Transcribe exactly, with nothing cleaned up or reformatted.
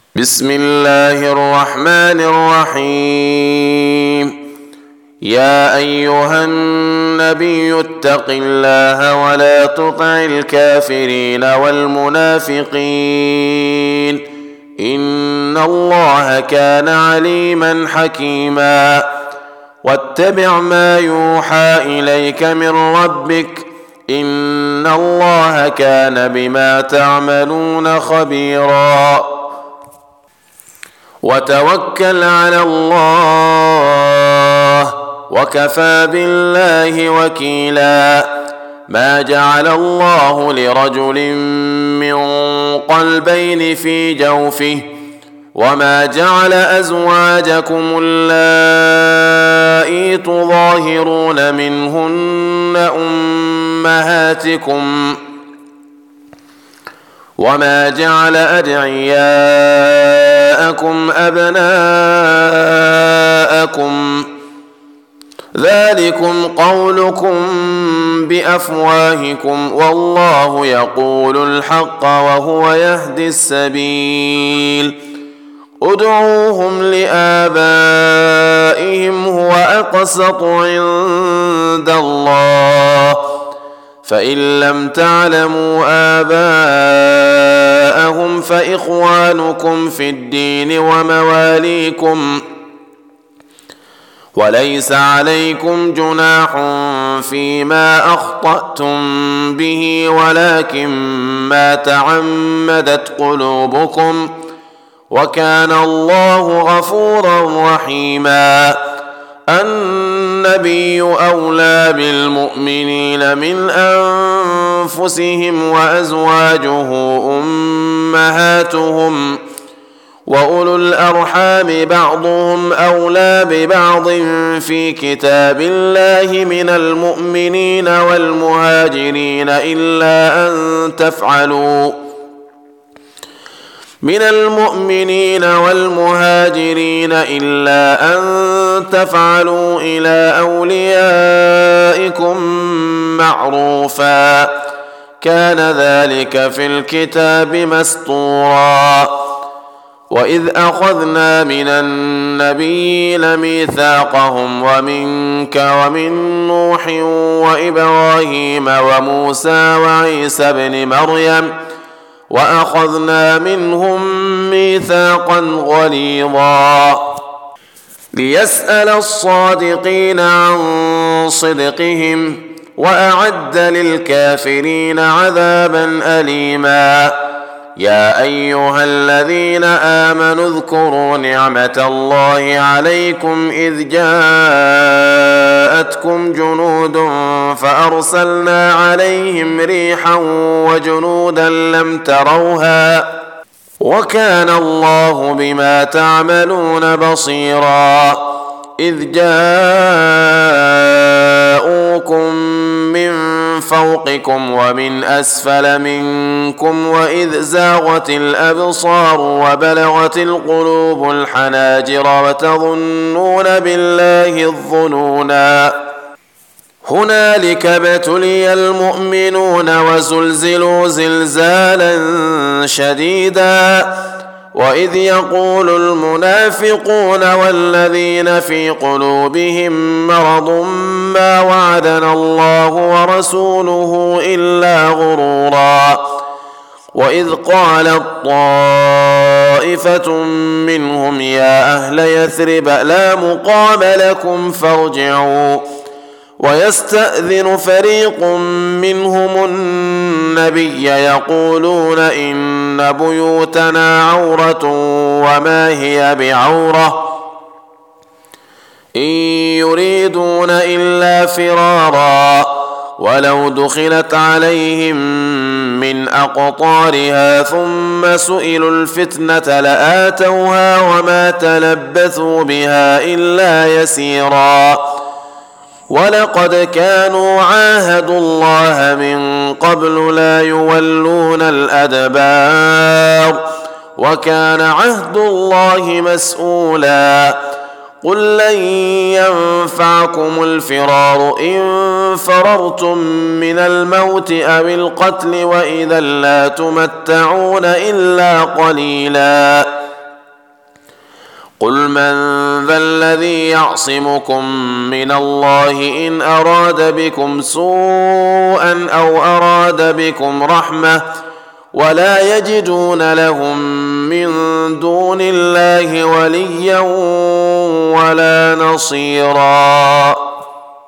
بسم الله الرحمن الرحيم. يا أيها النبي اتق الله ولا تطع الكافرين والمنافقين إن الله كان عليما حكيما. واتبع ما يوحى إليك من ربك إن الله كان بما تعملون خبيرا. وتوكل على الله وكفى بالله وكيلا. ما جعل الله لرجل من قلبين في جوفه وما جعل أزواجكم اللائي تظاهرون منهن أمهاتكم وما جعل أدعياءكم أبناءكم ذلكم قولكم بأفواهكم والله يقول الحق وهو يهدي السبيل. ادعوهم لآبائهم هو أقسط عند الله فإن لم تعلموا آباءهم فإخوانكم في الدين ومواليكم وليس عليكم جناح فيما أخطأتم به ولكن ما تعمدت قلوبكم وكان الله غفورا رحيما. النبي أولى بالمؤمنين من أنفسهم وأزواجه أمهاتهم وأولو الأرحام بعضهم أولى ببعض في كتاب الله من المؤمنين والمهاجرين إلا أن تفعلوا من المؤمنين والمهاجرين إلا أن تفعلوا إلى أوليائكم معروفا كان ذلك في الكتاب مسطورا. وإذ أخذنا من النبيين ميثاقهم ومنك ومن نوح وإبراهيم وموسى وعيسى ابن مريم وأخذنا منهم ميثاقا غليظا ليسأل الصادقين عن صدقهم وأعد للكافرين عذابا أليما. يا أيها الذين آمنوا اذكروا نعمة الله عليكم إذ جاءتكم جنود فأرسلنا عليهم ريحا وجنودا لم تروها وكان الله بما تعملون بصيرا. إذ جاءوكم من فوقكم ومن أسفل منكم وإذ زاغت الأبصار وبلغت القلوب الحناجر وتظنون بالله الظنونا. هنالك ابتلي المؤمنون وزلزلوا زلزالا شديدا. وإذ يقول المنافقون والذين في قلوبهم مرض ما وعدنا الله ورسوله إلا غرورا. وإذ قالت طائفة منهم يا أهل يثرب لا مقام لكم فارجعوا ويستأذن فريق منهم النبي يقولون إن بيوتنا عورة وما هي بعورة إن يريدون إلا فرارا ولو دخلت عليهم من أقطارها ثم سئلوا الفتنة لآتوها وما تلبثوا بها إلا يسيرا. ولقد كانوا عاهدوا الله من قبل لا يولون الأدبار وكان عهد الله مسؤولا. قل لن ينفعكم الفرار إن فررتم من الموت أو القتل وإذا لا تمتعون إلا قليلا. قل من ذا الذي يعصمكم من الله إن أراد بكم سوءا أو أراد بكم رحمة ولا يجدون لهم من دون الله وليا ولا نصيرا.